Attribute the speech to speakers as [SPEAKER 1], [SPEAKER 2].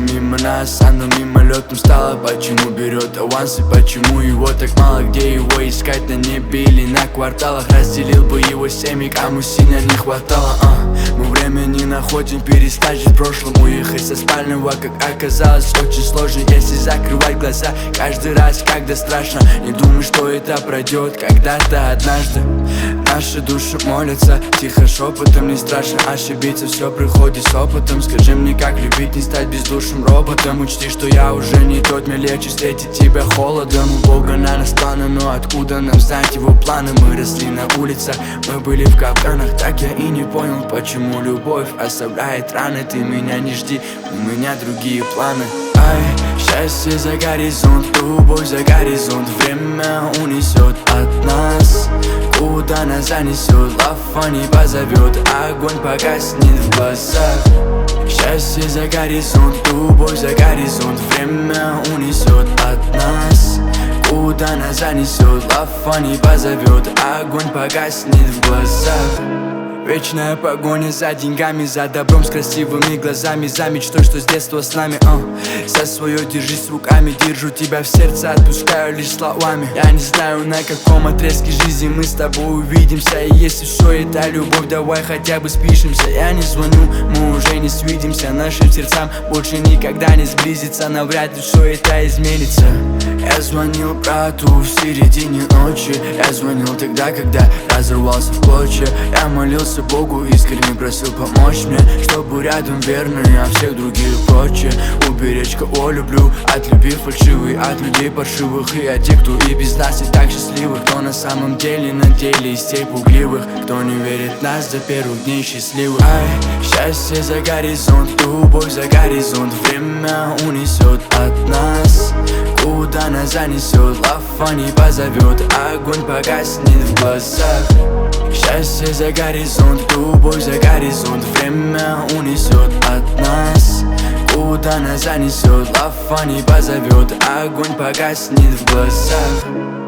[SPEAKER 1] мимо нас, оно мимолетом стало. Почему берет авансы, почему его так мало? Где его искать, на небе или на кварталах? Разделил бы его семьи, кому сильно не хватало. Мы время не находим, перестать жить в прошлом. Уехать со спального, как оказалось, очень сложно, если закрывать глаза каждый раз, когда страшно. Не думай, что это пройдет когда-то однажды. Наши души молятся, тихо шепотом, не страшно ошибиться, все приходит с опытом. Скажи мне, как любить, не стать бездушным роботом. Учти, что я уже не тот, мне легче встретить тебя холодом. У Бога на нас планы, но откуда нам знать его планы? Мы росли на улицах, мы были в капканах. Так я и не понял, почему любовь оставляет раны. Ты меня не жди, у меня другие планы. Ай, счастье за горизонт, любовь за горизонт. Время унесет от нас, куда нас занесет. Лафа не позовет, огонь погаснет в глазах. Счастье за горизонт, любовь за горизонт. Время унесет от нас, куда нас занесет. Лафа не позовет, огонь погаснет в глазах. Вечная погоня за деньгами, за добром с красивыми глазами, за мечтой, что с детства с нами. За свое держись руками, держу тебя в сердце, отпускаю лишь словами. Я не знаю, на каком отрезке жизни мы с тобой увидимся. И если все это любовь, давай хотя бы спишемся. Я не звоню, мы уже не свидимся. Нашим сердцам больше никогда не сблизиться. Навряд ли все это изменится. Я звонил брату в середине ночи. Я звонил тогда, когда разорвался в клочья. Я молился Богу, искренне просил помочь мне, чтобы рядом верный, а всех других прочее. Уберечь кого люблю, от любви фальшивой, от людей паршивых. И от тех, кто и без нас и так счастливых. Кто на самом деле на деле из тех пугливых, кто не верит в нас до первых дней счастливых. Ай, счастье за горизонт, любовь за горизонт. Время унесет от нас, куда нас занесет. Лафа не позовет, огонь погаснет в глазах. Счастье за горизонт, любовь за горизонт. Время унесет от нас, куда нас занесет. Лафа не позовет, огонь погаснет в глазах.